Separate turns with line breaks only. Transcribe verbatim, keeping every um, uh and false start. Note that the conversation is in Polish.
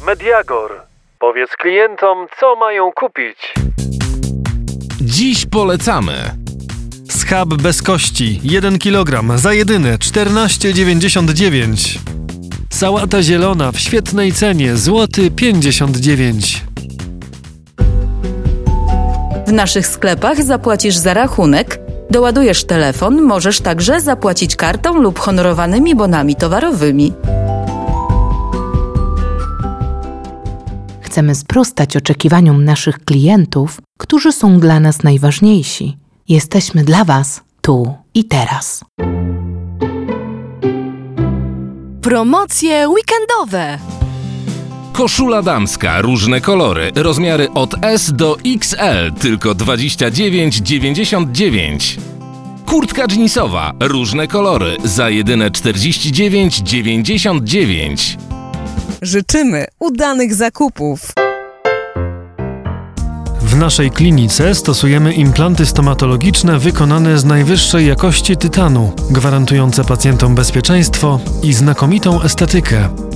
Mediagor. Powiedz klientom, co mają kupić.
Dziś polecamy.
Schab bez kości, jeden kilogram za jedyne czternaście dziewięćdziesiąt dziewięć. Sałata zielona w świetnej cenie, złoty pięćdziesiąt dziewięć.
W naszych sklepach zapłacisz za rachunek, doładujesz telefon, możesz także zapłacić kartą lub honorowanymi bonami towarowymi.
Chcemy sprostać oczekiwaniom naszych klientów, którzy są dla nas najważniejsi. Jesteśmy dla Was tu i teraz.
Promocje weekendowe.
Koszula damska, różne kolory, rozmiary od S do X L, tylko dwadzieścia dziewięć dziewięćdziesiąt dziewięć. Kurtka dżinsowa, różne kolory, za jedyne czterdzieści dziewięć dziewięćdziesiąt dziewięć.
Życzymy udanych zakupów.
W naszej klinice stosujemy implanty stomatologiczne wykonane z najwyższej jakości tytanu, gwarantujące pacjentom bezpieczeństwo i znakomitą estetykę.